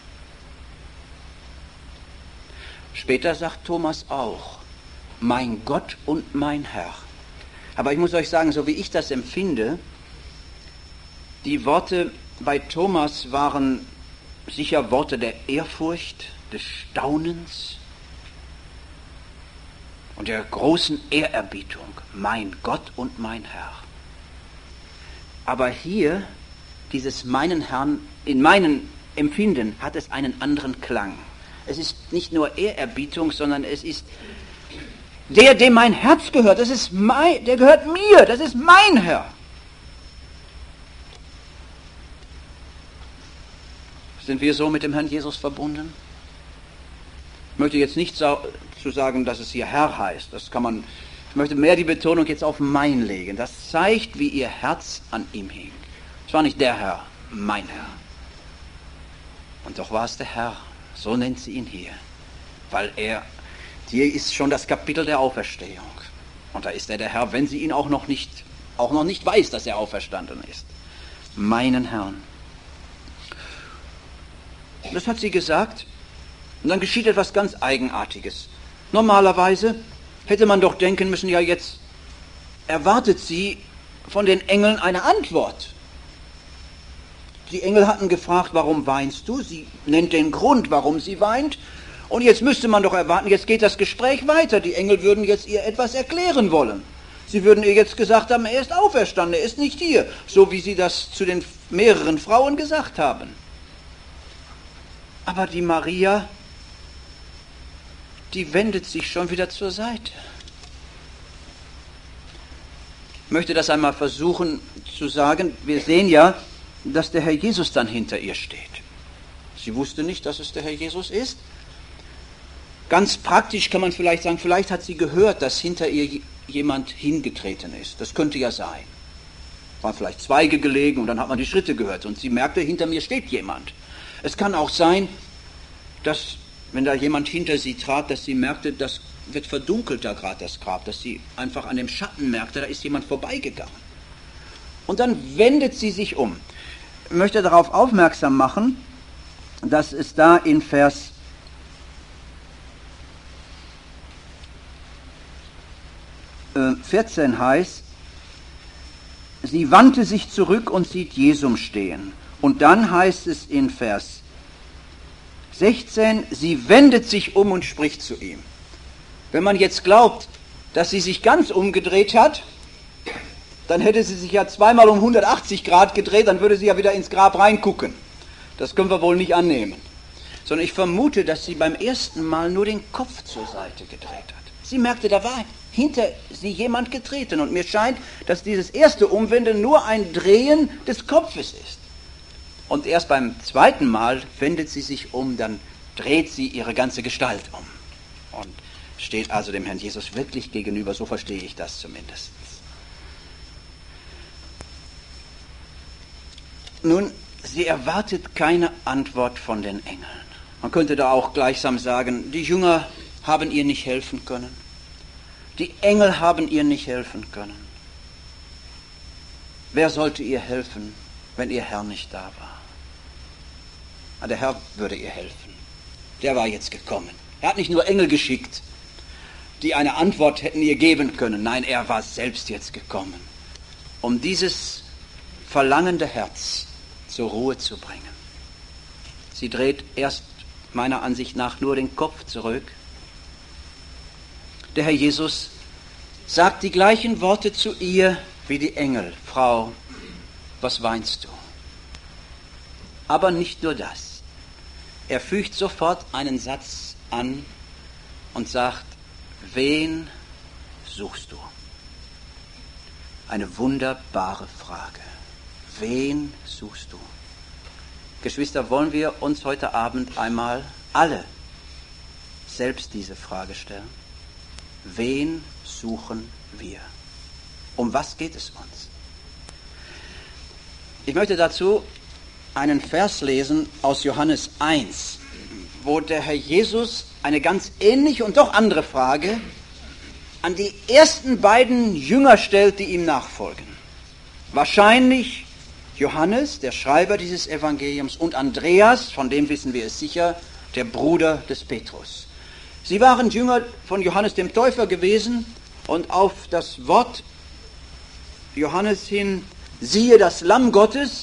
Später sagt Thomas auch, mein Gott und mein Herr. Aber ich muss euch sagen, so wie ich das empfinde, die Worte bei Thomas waren sicher Worte der Ehrfurcht, des Staunens und der großen Ehrerbietung. Mein Gott und mein Herr. Aber hier, dieses meinen Herrn, in meinem Empfinden hat es einen anderen Klang. Es ist nicht nur Ehrerbietung, sondern es ist der, dem mein Herz gehört. Das ist der gehört mir, das ist mein Herr. Sind wir so mit dem Herrn Jesus verbunden? Ich möchte jetzt nicht zu sagen, dass es hier Herr heißt. Das kann man. Ich möchte mehr die Betonung jetzt auf mein legen. Das zeigt, wie ihr Herz an ihm hing. Es war nicht der Herr, mein Herr. Und doch war es der Herr. So nennt sie ihn hier. Weil hier ist schon das Kapitel der Auferstehung. Und da ist er der Herr, wenn sie ihn auch noch nicht weiß, dass er auferstanden ist. Meinen Herrn. Das hat sie gesagt. Und dann geschieht etwas ganz Eigenartiges. Normalerweise hätte man doch denken müssen, ja, jetzt erwartet sie von den Engeln eine Antwort. Die Engel hatten gefragt, warum weinst du? Sie nennt den Grund, warum sie weint. Und jetzt müsste man doch erwarten, jetzt geht das Gespräch weiter. Die Engel würden jetzt ihr etwas erklären wollen. Sie würden ihr jetzt gesagt haben, er ist auferstanden, er ist nicht hier. So wie sie das zu den mehreren Frauen gesagt haben. Aber die Maria, die wendet sich schon wieder zur Seite. Ich möchte das einmal versuchen zu sagen. Wir sehen ja, dass der Herr Jesus dann hinter ihr steht. Sie wusste nicht, dass es der Herr Jesus ist. Ganz praktisch kann man vielleicht sagen, vielleicht hat sie gehört, dass hinter ihr jemand hingetreten ist. Das könnte ja sein. Waren vielleicht Zweige gelegen und dann hat man die Schritte gehört und sie merkte, hinter mir steht jemand. Es kann auch sein, dass, wenn da jemand hinter sie trat, dass sie merkte, das wird verdunkelt da gerade das Grab, dass sie einfach an dem Schatten merkte, da ist jemand vorbeigegangen. Und dann wendet sie sich um. Ich möchte darauf aufmerksam machen, dass es da in Vers 14 heißt, sie wandte sich zurück und sieht Jesum stehen. Und dann heißt es in Vers 16, sie wendet sich um und spricht zu ihm. Wenn man jetzt glaubt, dass sie sich ganz umgedreht hat, dann hätte sie sich ja zweimal um 180 Grad gedreht, dann würde sie ja wieder ins Grab reingucken. Das können wir wohl nicht annehmen. Sondern ich vermute, dass sie beim ersten Mal nur den Kopf zur Seite gedreht hat. Sie merkte, da war hinter sie jemand getreten. Und mir scheint, dass dieses erste Umwenden nur ein Drehen des Kopfes ist. Und erst beim zweiten Mal wendet sie sich um, dann dreht sie ihre ganze Gestalt um. Und steht also dem Herrn Jesus wirklich gegenüber, so verstehe ich das zumindest. Nun, sie erwartet keine Antwort von den Engeln. Man könnte da auch gleichsam sagen, die Jünger haben ihr nicht helfen können. Die Engel haben ihr nicht helfen können. Wer sollte ihr helfen, wenn ihr Herr nicht da war? Der Herr würde ihr helfen. Der war jetzt gekommen. Er hat nicht nur Engel geschickt, die eine Antwort hätten ihr geben können. Nein, er war selbst jetzt gekommen, um dieses verlangende Herz zur Ruhe zu bringen. Sie dreht erst meiner Ansicht nach nur den Kopf zurück Der Herr Jesus sagt die gleichen Worte zu ihr wie die Engel. Frau, was weinst du? Aber nicht nur das. Er fügt sofort einen Satz an und sagt, wen suchst du? Eine wunderbare Frage. Wen suchst du? Geschwister, wollen wir uns heute Abend einmal alle selbst diese Frage stellen? Wen suchen wir? Um was geht es uns? Ich möchte dazu einen Vers lesen aus Johannes 1, wo der Herr Jesus eine ganz ähnliche und doch andere Frage an die ersten beiden Jünger stellt, die ihm nachfolgen. Wahrscheinlich Johannes, der Schreiber dieses Evangeliums, und Andreas, von dem wissen wir es sicher, der Bruder des Petrus. Sie waren Jünger von Johannes dem Täufer gewesen und auf das Wort Johannes hin, siehe das Lamm Gottes,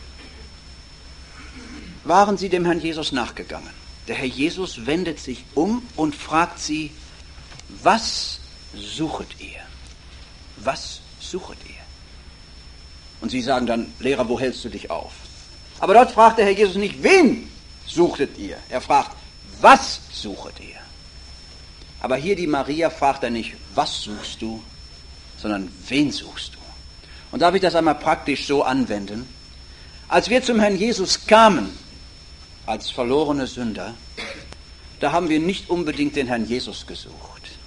waren sie dem Herrn Jesus nachgegangen. Der Herr Jesus wendet sich um und fragt sie, was suchet ihr? Was suchet ihr? Und sie sagen dann, Lehrer, wo hältst du dich auf? Aber dort fragt der Herr Jesus nicht, wen suchtet ihr? Er fragt, was suchet ihr? Aber hier die Maria fragt er nicht, was suchst du, sondern wen suchst du? Und darf ich das einmal praktisch so anwenden? Als wir zum Herrn Jesus kamen, als verlorene Sünder, da haben wir nicht unbedingt den Herrn Jesus gesucht.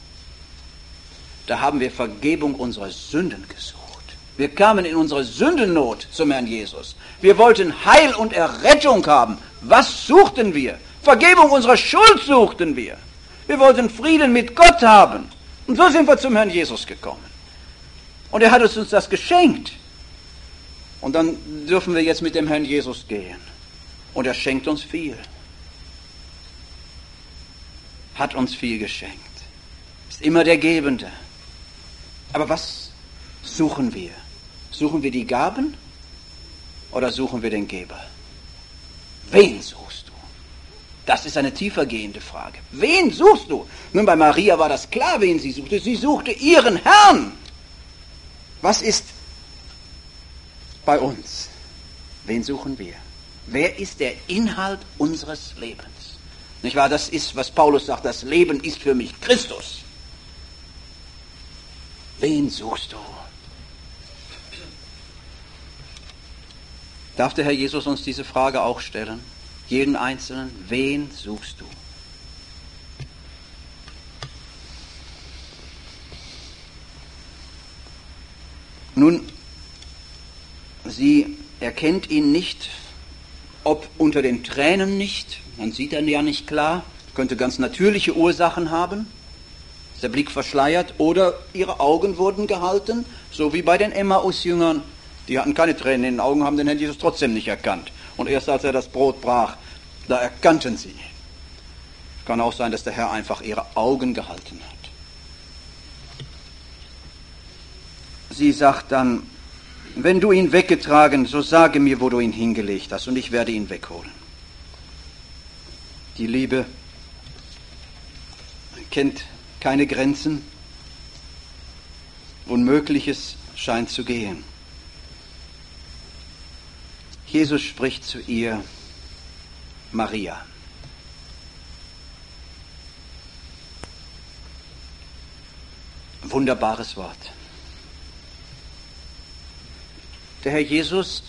Da haben wir Vergebung unserer Sünden gesucht. Wir kamen in unsere Sündennot zum Herrn Jesus. Wir wollten Heil und Errettung haben. Was suchten wir? Vergebung unserer Schuld suchten wir. Wir wollten Frieden mit Gott haben. Und so sind wir zum Herrn Jesus gekommen. Und er hat uns das geschenkt. Und dann dürfen wir jetzt mit dem Herrn Jesus gehen. Und er schenkt uns viel. Hat uns viel geschenkt. Ist immer der Gebende. Aber was suchen wir? Suchen wir die Gaben oder suchen wir den Geber? Wen suchst du? Das ist eine tiefergehende Frage. Wen suchst du? Nun, bei Maria war das klar, wen sie suchte. Sie suchte ihren Herrn. Was ist bei uns? Wen suchen wir? Wer ist der Inhalt unseres Lebens? Nicht wahr? Das ist, was Paulus sagt, das Leben ist für mich Christus. Wen suchst du? Darf der Herr Jesus uns diese Frage auch stellen? Jeden Einzelnen, wen suchst du? Nun, sie erkennt ihn nicht, ob unter den Tränen nicht, man sieht ihn ja nicht klar, könnte ganz natürliche Ursachen haben, ist der Blick verschleiert, oder ihre Augen wurden gehalten, so wie bei den Emmaus-Jüngern. Die hatten keine Tränen in den Augen, haben den Herrn Jesus trotzdem nicht erkannt. Und erst als er das Brot brach, da erkannten sie. Kann auch sein, dass der Herr einfach ihre Augen gehalten hat. Sie sagt dann, wenn du ihn weggetragen, so sage mir, wo du ihn hingelegt hast, und ich werde ihn wegholen. Die Liebe kennt keine Grenzen. Unmögliches scheint zu gehen. Jesus spricht zu ihr, Maria. Wunderbares Wort. Der Herr Jesus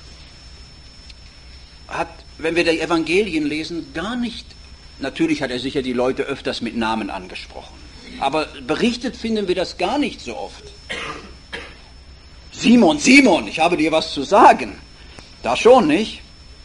hat, wenn wir die Evangelien lesen, gar nicht, natürlich hat er sicher die Leute öfters mit Namen angesprochen, aber berichtet finden wir das gar nicht so oft. Simon, Simon, ich habe dir was zu sagen. Da schon nicht.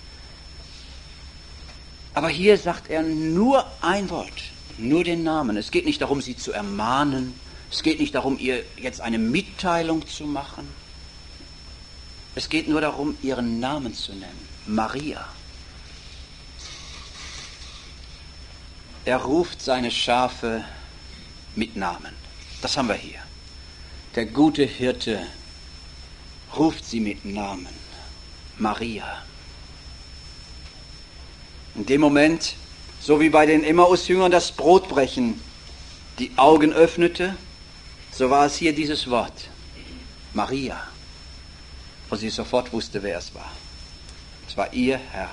Aber hier sagt er nur ein Wort, nur den Namen. Es geht nicht darum, sie zu ermahnen. Es geht nicht darum, ihr jetzt eine Mitteilung zu machen. Es geht nur darum, ihren Namen zu nennen. Maria. Er ruft seine Schafe mit Namen. Das haben wir hier. Der gute Hirte ruft sie mit Namen. Maria. In dem Moment, so wie bei den Emmaus-Jüngern das Brotbrechen, die Augen öffnete, so war es hier dieses Wort, Maria. Und sie sofort wusste, wer es war. Es war ihr Herr.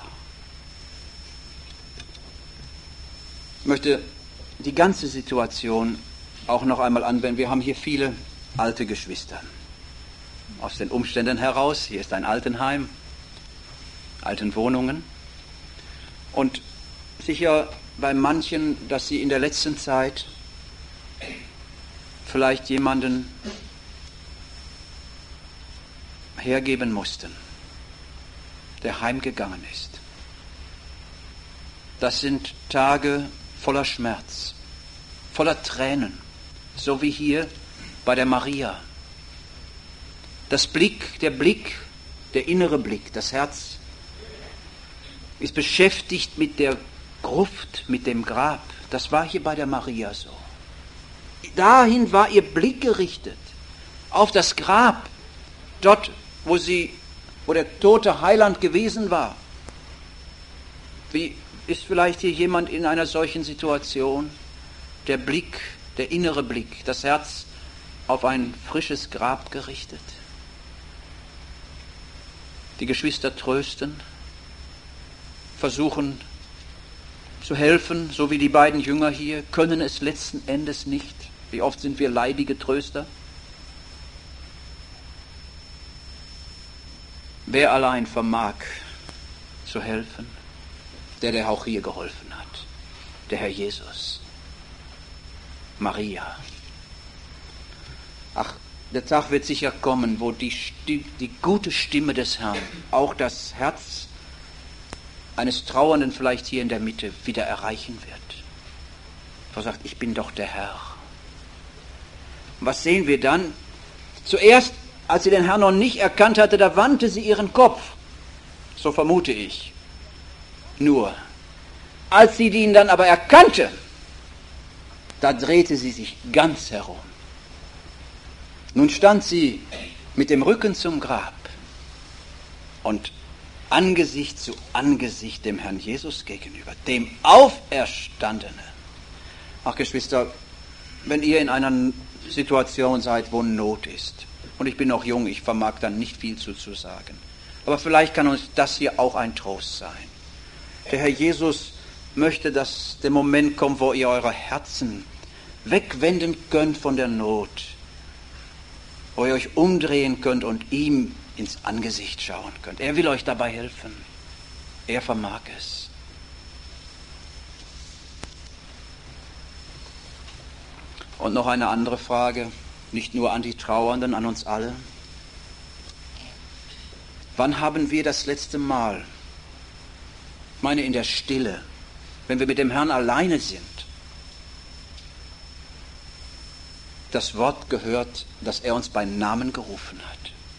Ich möchte die ganze Situation auch noch einmal anwenden. Wir haben hier viele alte Geschwister. Aus den Umständen heraus, hier ist ein Altenheim, Altenwohnungen. Und sicher bei manchen, dass sie in der letzten Zeit vielleicht jemanden hergeben mussten, der heimgegangen ist. Das sind Tage voller Schmerz, voller Tränen, so wie hier bei der Maria. Der Blick, der innere Blick, das Herz ist beschäftigt mit der Gruft, mit dem Grab. Das war hier bei der Maria so. Dahin war ihr Blick gerichtet, auf das Grab, dort, wo der tote Heiland gewesen war. Wie ist vielleicht hier jemand in einer solchen Situation? Der Blick, der innere Blick, das Herz auf ein frisches Grab gerichtet. Die Geschwister trösten, versuchen zu helfen, so wie die beiden Jünger hier, können es letzten Endes nicht. Wie oft sind wir leidige Tröster? Wer allein vermag zu helfen? Der auch hier geholfen hat. Der Herr Jesus. Maria. Ach, der Tag wird sicher kommen, wo die gute Stimme des Herrn auch das Herz eines Trauernden vielleicht hier in der Mitte wieder erreichen wird. Er sagt, ich bin doch der Herr. Und was sehen wir dann? Zuerst, als sie den Herrn noch nicht erkannt hatte, da wandte sie ihren Kopf. So vermute ich. Nur, als sie ihn dann aber erkannte, da drehte sie sich ganz herum. Nun stand sie mit dem Rücken zum Grab und Angesicht zu Angesicht dem Herrn Jesus gegenüber, dem Auferstandenen. Ach Geschwister, wenn ihr in einer Situation seid, wo Not ist, und ich bin noch jung, ich vermag dann nicht viel zu sagen, aber vielleicht kann uns das hier auch ein Trost sein. Der Herr Jesus möchte, dass der Moment kommt, wo ihr eure Herzen wegwenden könnt von der Not, wo ihr euch umdrehen könnt und ihm ins Angesicht schauen könnt. Er will euch dabei helfen. Er vermag es. Und noch eine andere Frage, nicht nur an die Trauernden, an uns alle. Wann haben wir das letzte Mal, ich meine in der Stille, wenn wir mit dem Herrn alleine sind, das Wort gehört, dass er uns bei Namen gerufen hat?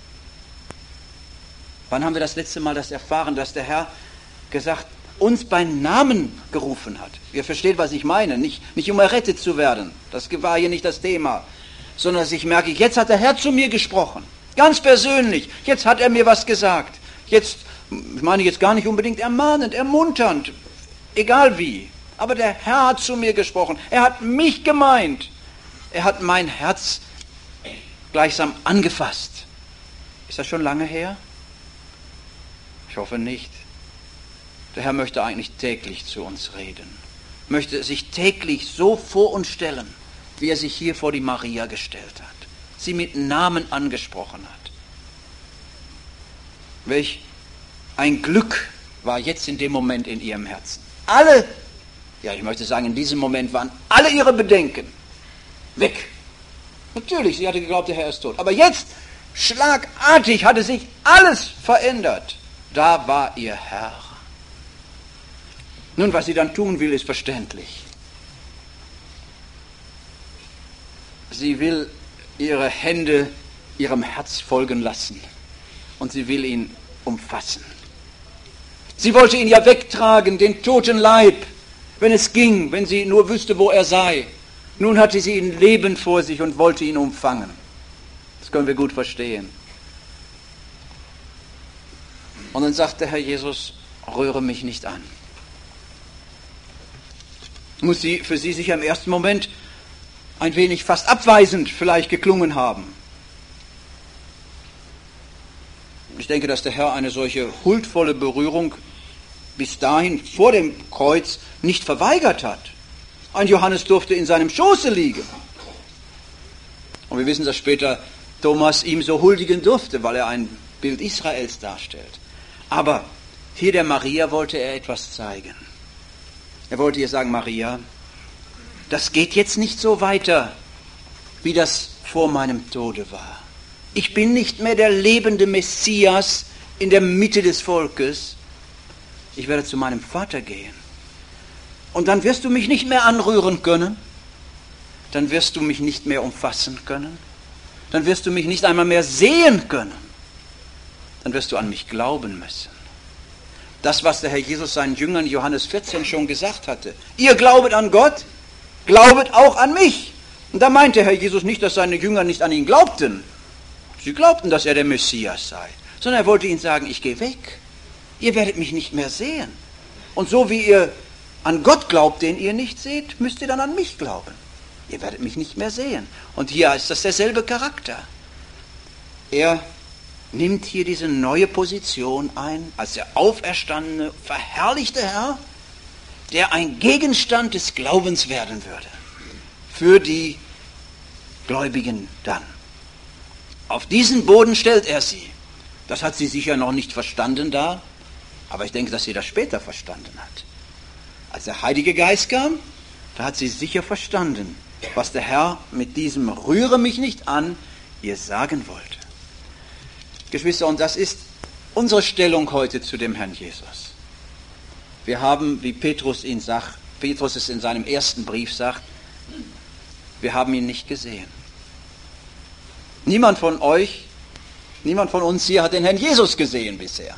Wann haben wir das letzte Mal das erfahren, dass der Herr gesagt, uns bei Namen gerufen hat? Ihr versteht, was ich meine. Nicht um errettet zu werden. Das war hier nicht das Thema. Sondern dass ich merke, jetzt hat der Herr zu mir gesprochen. Ganz persönlich. Jetzt hat er mir was gesagt. Jetzt, ich meine jetzt gar nicht unbedingt ermahnend, ermunternd. Egal wie. Aber der Herr hat zu mir gesprochen. Er hat mich gemeint. Er hat mein Herz gleichsam angefasst. Ist das schon lange her? Ich hoffe nicht. Der Herr möchte eigentlich täglich zu uns reden. Möchte sich täglich so vor uns stellen, wie er sich hier vor die Maria gestellt hat. Sie mit Namen angesprochen hat. Welch ein Glück war jetzt in dem Moment in ihrem Herzen. Alle, ja ich möchte sagen, in diesem Moment waren alle ihre Bedenken weg. Natürlich, sie hatte geglaubt, der Herr ist tot. Aber jetzt, schlagartig, hatte sich alles verändert. Da war ihr Herr. Nun, was sie dann tun will, ist verständlich. Sie will ihre Hände ihrem Herz folgen lassen und sie will ihn umfassen. Sie wollte ihn ja wegtragen, den toten Leib, wenn es ging, wenn sie nur wüsste, wo er sei. Nun hatte sie ihn lebend vor sich und wollte ihn umfangen. Das können wir gut verstehen. Und dann sagt der Herr Jesus, rühre mich nicht an. Muss sie für sie sicher im ersten Moment ein wenig fast abweisend vielleicht geklungen haben. Ich denke, dass der Herr eine solche huldvolle Berührung bis dahin vor dem Kreuz nicht verweigert hat. Ein Johannes durfte in seinem Schoße liegen. Und wir wissen, dass später Thomas ihm so huldigen durfte, weil er ein Bild Israels darstellt. Aber hier der Maria wollte er etwas zeigen. Er wollte ihr sagen, Maria, das geht jetzt nicht so weiter, wie das vor meinem Tode war. Ich bin nicht mehr der lebende Messias in der Mitte des Volkes. Ich werde zu meinem Vater gehen. Und dann wirst du mich nicht mehr anrühren können. Dann wirst du mich nicht mehr umfassen können. Dann wirst du mich nicht einmal mehr sehen können. Dann wirst du an mich glauben müssen. Das, was der Herr Jesus seinen Jüngern in Johannes 14 schon gesagt hatte. Ihr glaubet an Gott, glaubet auch an mich. Und da meinte Herr Jesus nicht, dass seine Jünger nicht an ihn glaubten. Sie glaubten, dass er der Messias sei. Sondern er wollte ihnen sagen, ich gehe weg. Ihr werdet mich nicht mehr sehen. Und so wie ihr an Gott glaubt, den ihr nicht seht, müsst ihr dann an mich glauben. Ihr werdet mich nicht mehr sehen. Und hier ist das derselbe Charakter. Er nimmt hier diese neue Position ein, als der auferstandene, verherrlichte Herr, der ein Gegenstand des Glaubens werden würde. Für die Gläubigen dann. Auf diesen Boden stellt er sie. Das hat sie sicher noch nicht verstanden da, aber ich denke, dass sie das später verstanden hat. Als der Heilige Geist kam, da hat sie sicher verstanden, was der Herr mit diesem Rühre mich nicht an ihr sagen wollte. Geschwister, und das ist unsere Stellung heute zu dem Herrn Jesus. Wir haben, wie Petrus es in seinem ersten Brief sagt, wir haben ihn nicht gesehen. Niemand von uns hier hat den Herrn Jesus gesehen bisher,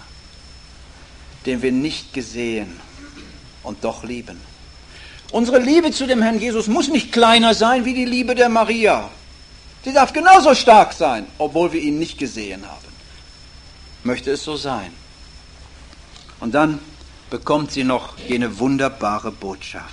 den wir nicht gesehen und doch lieben. Unsere Liebe zu dem Herrn Jesus muss nicht kleiner sein wie die Liebe der Maria. Sie darf genauso stark sein, obwohl wir ihn nicht gesehen haben. Möchte es so sein. Und dann bekommt sie noch jene wunderbare Botschaft.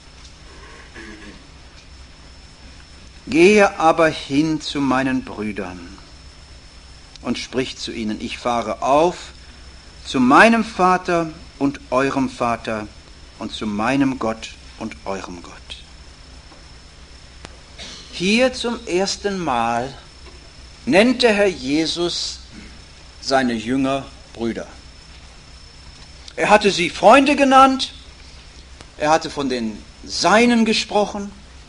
Gehe aber hin zu meinen Brüdern und sprich zu ihnen, ich fahre auf zu meinem Vater und eurem Vater und zu meinem Gott und eurem Gott. Hier zum ersten Mal nennt der Herr Jesus seine Jünger Brüder. Er hatte sie Freunde genannt, er hatte von den Seinen gesprochen,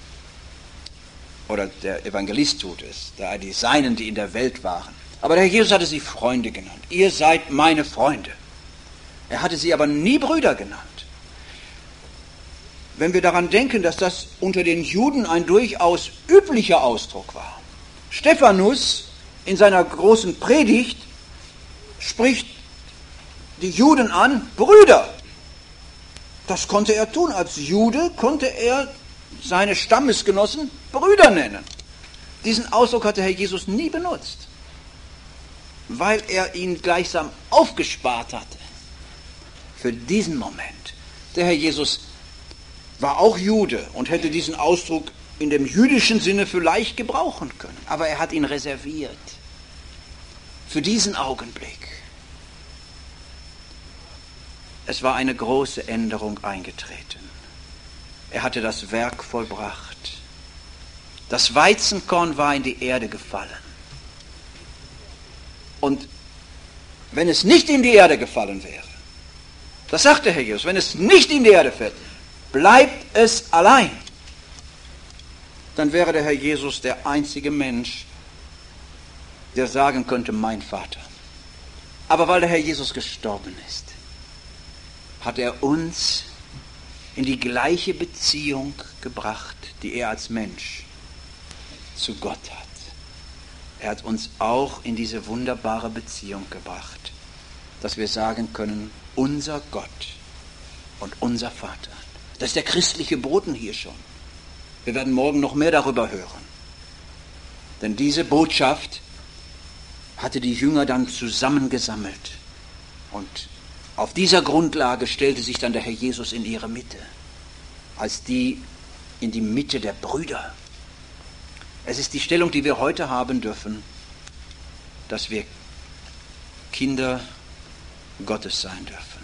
oder der Evangelist tut es, da die Seinen, die in der Welt waren. Aber der Herr Jesus hatte sie Freunde genannt. Ihr seid meine Freunde. Er hatte sie aber nie Brüder genannt. Wenn wir daran denken, dass das unter den Juden ein durchaus üblicher Ausdruck war. Stephanus in seiner großen Predigt spricht die Juden an, Brüder. Das konnte er tun. Als Jude konnte er seine Stammesgenossen Brüder nennen. Diesen Ausdruck hat der Herr Jesus nie benutzt, weil er ihn gleichsam aufgespart hatte für diesen Moment. Der Herr Jesus war auch Jude und hätte diesen Ausdruck in dem jüdischen Sinne vielleicht gebrauchen können, aber er hat ihn reserviert für diesen Augenblick. Es war eine große Änderung eingetreten. Er hatte das Werk vollbracht. Das Weizenkorn war in die Erde gefallen. Und wenn es nicht in die Erde gefallen wäre, das sagt der Herr Jesus, wenn es nicht in die Erde fällt, bleibt es allein. Dann wäre der Herr Jesus der einzige Mensch, der sagen könnte, mein Vater. Aber weil der Herr Jesus gestorben ist, hat er uns in die gleiche Beziehung gebracht, die er als Mensch zu Gott hat. Er hat uns auch in diese wunderbare Beziehung gebracht, dass wir sagen können, unser Gott und unser Vater. Das ist der christliche Boden hier schon. Wir werden morgen noch mehr darüber hören. Denn diese Botschaft hatte die Jünger dann zusammengesammelt. Und auf dieser Grundlage stellte sich dann der Herr Jesus in ihre Mitte, als die in die Mitte der Brüder. Es ist die Stellung, die wir heute haben dürfen, dass wir Kinder Gottes sein dürfen.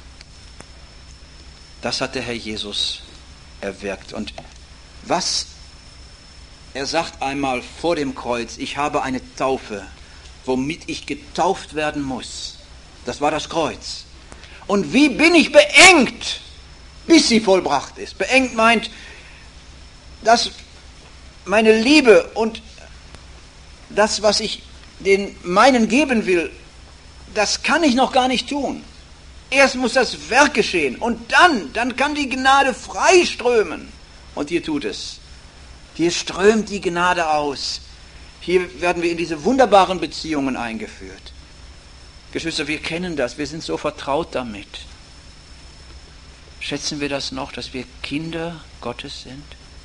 Das hat der Herr Jesus erwirkt. Und was er sagt einmal vor dem Kreuz, ich habe eine Taufe, womit ich getauft werden muss. Das war das Kreuz. Und wie bin ich beengt, bis sie vollbracht ist? Beengt meint, dass meine Liebe und das, was ich den meinen geben will, das kann ich noch gar nicht tun. Erst muss das Werk geschehen und dann kann die Gnade freiströmen. Und hier tut es. Hier strömt die Gnade aus. Hier werden wir in diese wunderbaren Beziehungen eingeführt. Geschwister, wir kennen das, wir sind so vertraut damit. Schätzen wir das noch, dass wir Kinder Gottes sind?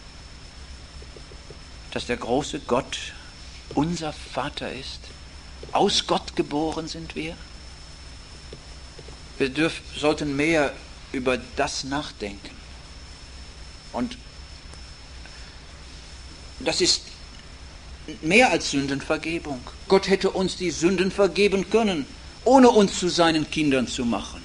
Dass der große Gott unser Vater ist? Aus Gott geboren sind wir? Wir sollten mehr über das nachdenken. Und das ist mehr als Sündenvergebung. Gott hätte uns die Sünden vergeben können, ohne uns zu seinen Kindern zu machen.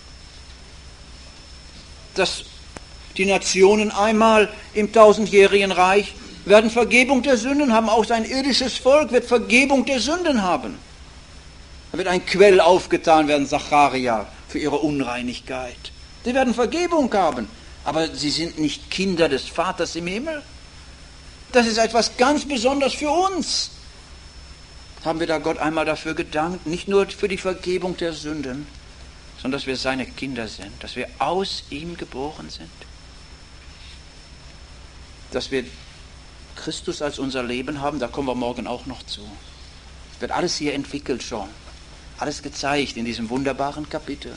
Dass die Nationen einmal im tausendjährigen Reich werden Vergebung der Sünden haben, auch sein irdisches Volk wird Vergebung der Sünden haben. Da wird ein Quell aufgetan werden, Zacharia, für ihre Unreinigkeit. Sie werden Vergebung haben, aber sie sind nicht Kinder des Vaters im Himmel. Das ist etwas ganz Besonderes für uns. Haben wir da Gott einmal dafür gedankt, nicht nur für die Vergebung der Sünden, sondern dass wir seine Kinder sind, dass wir aus ihm geboren sind, dass wir Christus als unser Leben haben, da kommen wir morgen auch noch zu. Es wird alles hier entwickelt schon, alles gezeigt in diesem wunderbaren Kapitel.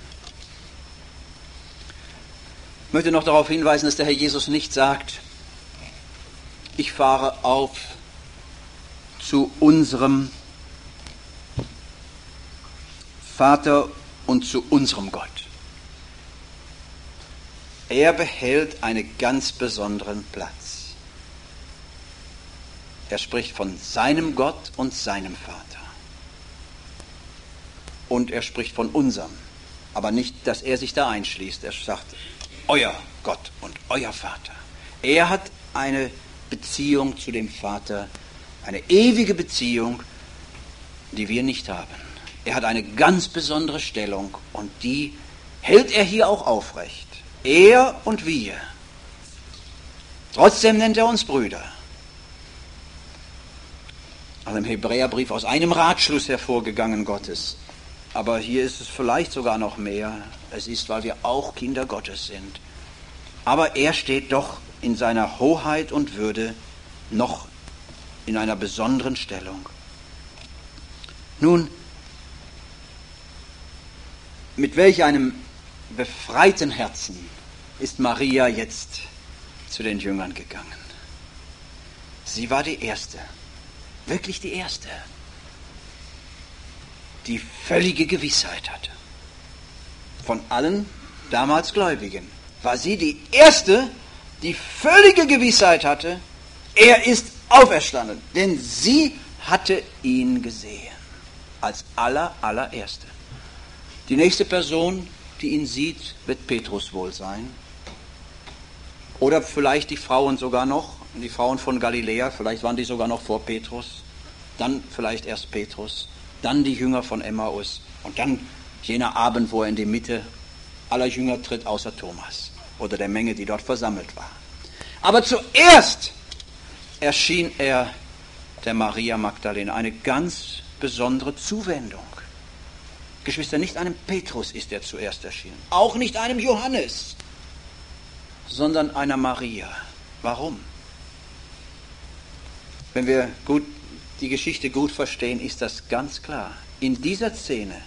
Ich möchte noch darauf hinweisen, dass der Herr Jesus nicht sagt, ich fahre auf zu unserem Vater und zu unserem Gott. Er behält einen ganz besonderen Platz. Er spricht von seinem Gott und seinem Vater. Und er spricht von unserem. Aber nicht, dass er sich da einschließt. Er sagt, euer Gott und euer Vater. Er hat eine Beziehung zu dem Vater, eine ewige Beziehung, die wir nicht haben. Er hat eine ganz besondere Stellung und die hält er hier auch aufrecht. Er und wir. Trotzdem nennt er uns Brüder. Also im Hebräerbrief aus einem Ratschluss hervorgegangen Gottes. Aber hier ist es vielleicht sogar noch mehr. Es ist, weil wir auch Kinder Gottes sind. Aber er steht doch in seiner Hoheit und Würde noch in einer besonderen Stellung. Nun, mit welch einem befreiten Herzen ist Maria jetzt zu den Jüngern gegangen? Sie war die Erste, wirklich die Erste, die völlige Gewissheit hatte. Von allen damals Gläubigen war sie die Erste, die völlige Gewissheit hatte, er ist auferstanden, denn sie hatte ihn gesehen, als allererste. Die nächste Person, die ihn sieht, wird Petrus wohl sein. Oder vielleicht die Frauen sogar noch, die Frauen von Galiläa, vielleicht waren die sogar noch vor Petrus. Dann vielleicht erst Petrus, dann die Jünger von Emmaus und dann jener Abend, wo er in die Mitte aller Jünger tritt, außer Thomas oder der Menge, die dort versammelt war. Aber zuerst erschien er der Maria Magdalena, eine ganz besondere Zuwendung. Geschwister, nicht einem Petrus ist er zuerst erschienen, auch nicht einem Johannes, sondern einer Maria. Warum? Wenn wir die Geschichte gut verstehen, ist das ganz klar. In dieser Szene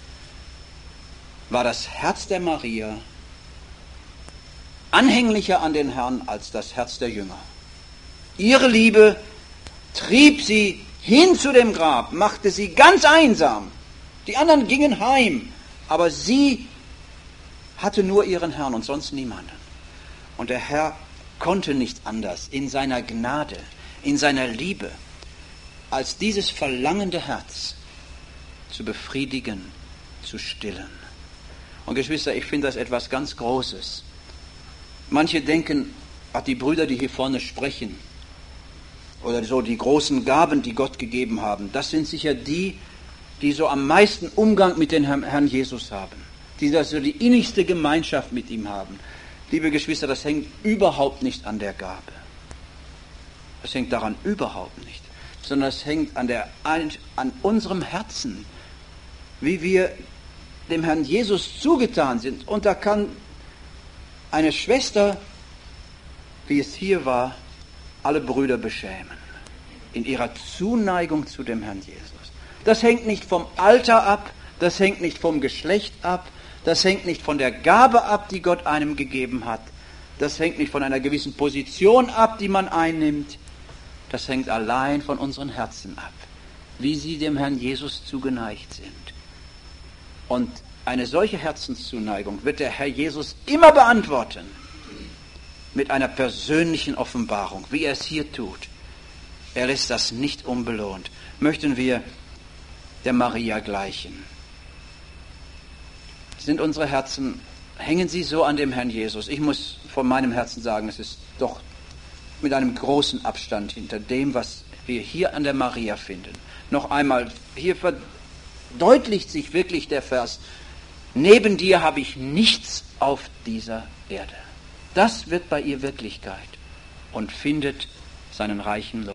war das Herz der Maria anhänglicher an den Herrn als das Herz der Jünger. Ihre Liebe trieb sie hin zu dem Grab, machte sie ganz einsam. Die anderen gingen heim, aber sie hatte nur ihren Herrn und sonst niemanden. Und der Herr konnte nicht anders in seiner Gnade. in seiner Liebe, als dieses verlangende Herz zu befriedigen, zu stillen. Und Geschwister, ich finde das etwas ganz Großes. Manche denken, die Brüder, die hier vorne sprechen, oder so die großen Gaben, die Gott gegeben haben, das sind sicher die, die so am meisten Umgang mit dem Herrn Jesus haben, die so die innigste Gemeinschaft mit ihm haben. Liebe Geschwister, das hängt überhaupt nicht an der Gabe. Das hängt daran überhaupt nicht, sondern es hängt an unserem Herzen, wie wir dem Herrn Jesus zugetan sind. Und da kann eine Schwester, wie es hier war, alle Brüder beschämen in ihrer Zuneigung zu dem Herrn Jesus. Das hängt nicht vom Alter ab, das hängt nicht vom Geschlecht ab, das hängt nicht von der Gabe ab, die Gott einem gegeben hat, das hängt nicht von einer gewissen Position ab, die man einnimmt, das hängt allein von unseren Herzen ab, wie sie dem Herrn Jesus zugeneigt sind. Und eine solche Herzenszuneigung wird der Herr Jesus immer beantworten mit einer persönlichen Offenbarung, wie er es hier tut. Er lässt das nicht unbelohnt. Möchten wir der Maria gleichen? Sind unsere Herzen, hängen sie so an dem Herrn Jesus? Ich muss von meinem Herzen sagen, es ist doch mit einem großen Abstand hinter dem, was wir hier an der Maria finden. Noch einmal, hier verdeutlicht sich wirklich der Vers: Neben dir habe ich nichts auf dieser Erde. Das wird bei ihr Wirklichkeit und findet seinen reichen Lohn.